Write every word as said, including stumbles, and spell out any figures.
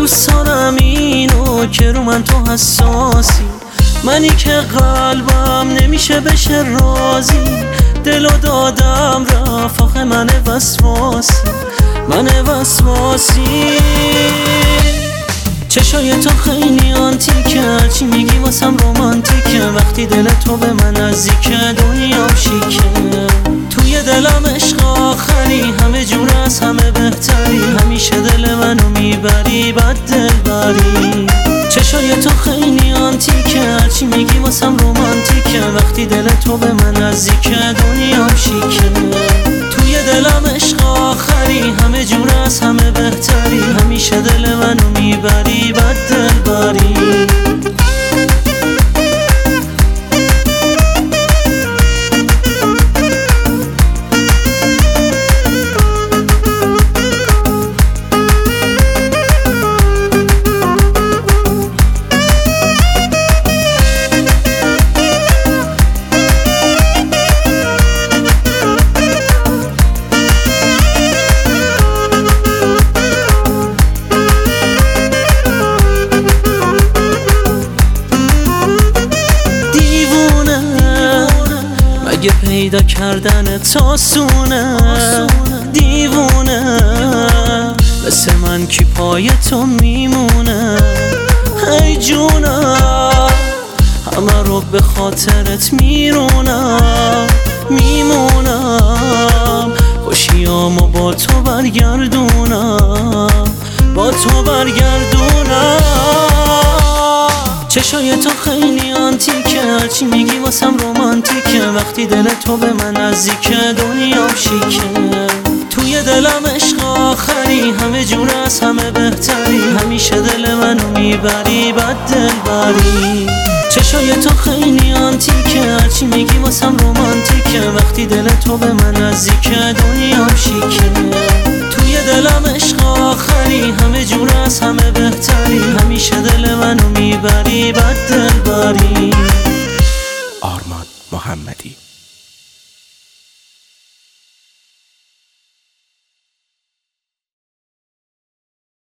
دوست دارم اینو که رو من تو حساسی، منی که قلبم نمیشه بشه رازی. دلو دادم رفت آخه من وسواسی، من وسواسی. چشای تو خیلی آنتیکه، هرچی میگی واسم رومانتیکه. وقتی دل تو به من نزدیکه دنیام شیکه. توی دلم عشق آخری، همه جور از همه بهتری. همیشه دل منو میبری بد دل بری. چشای تو خیلی آنتیکه، هرچی میگی واسم رومانتیکه. وقتی دل تو به من نزدیکه دنیام شیکه. توی دلم عشق آخری، همه جور از همه بهتری. همیشه دل منو میبری بد دل بری. اگه پیدا کردن تاسونه دیوونه، مثل من کی پای تو میمونه. ای جونم همه رو به خاطرت میرونم میمونم. خوشیامو با تو برگردونم با تو برگردونم. چشای تو خیلی آنتیکه، هرچی میگی واسم رومانتیکه. وقتی دل تو به من نزدیکه دنیام شیکه. توی دلم عشق آخری، همه جور از همه بهتری. همیشه دل منو میبری بد دل بری. چشای تو خیلی آنتیکه، هرچی میگی واسم رومانتیکه. وقتی دل تو به من نزدیکه دنیام شیکه. توی دلم عشق آخری، همه جور از همه بهتری. همیشه دل منو میبری بد دل بری. آرمان محمدی.